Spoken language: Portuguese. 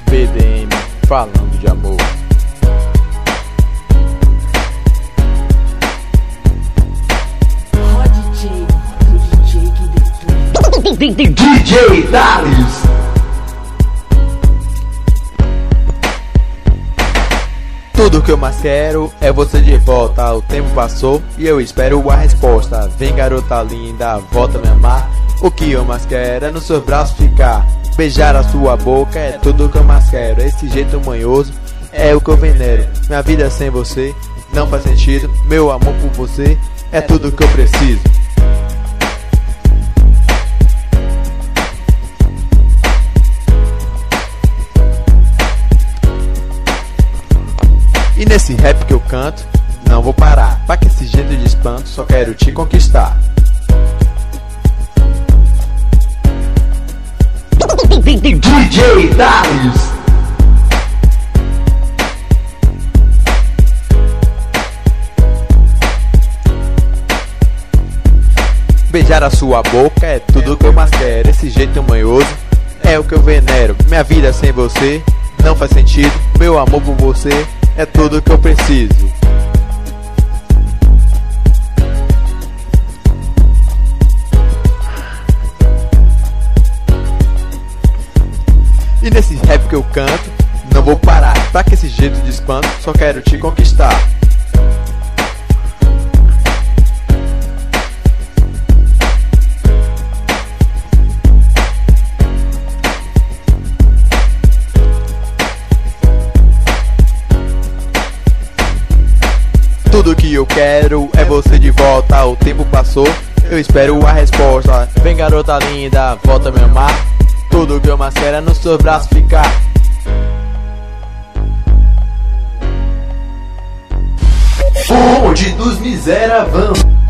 PDM falando de amor. DJ Thales. Tudo que eu mais quero é você de volta. O tempo passou e eu espero a resposta. Vem garota linda, volta a me amar. O que eu mais quero é no seu braço ficar. Beijar a sua boca é tudo que eu mais quero. Esse jeito manhoso é o que eu venero. Minha vida sem você não faz sentido. Meu amor por você é tudo que eu preciso. E nesse rap que eu canto, não vou parar. Pra que esse jeito de espanto, só quero te conquistar. DJ Thales. Beijar a sua boca é tudo que eu mais quero. Esse jeito manhoso é o que eu venero. Minha vida sem você não faz sentido. Meu amor por você é tudo que eu preciso. E nesse rap que eu canto, não vou parar. Pra que esse jeito de espanto, só quero te conquistar. Tudo que eu quero é você de volta. O tempo passou, eu espero a resposta. Vem garota linda, volta a me amar. Tudo que eu mais quero é no seu braço ficar. Bonde dos Miseravão.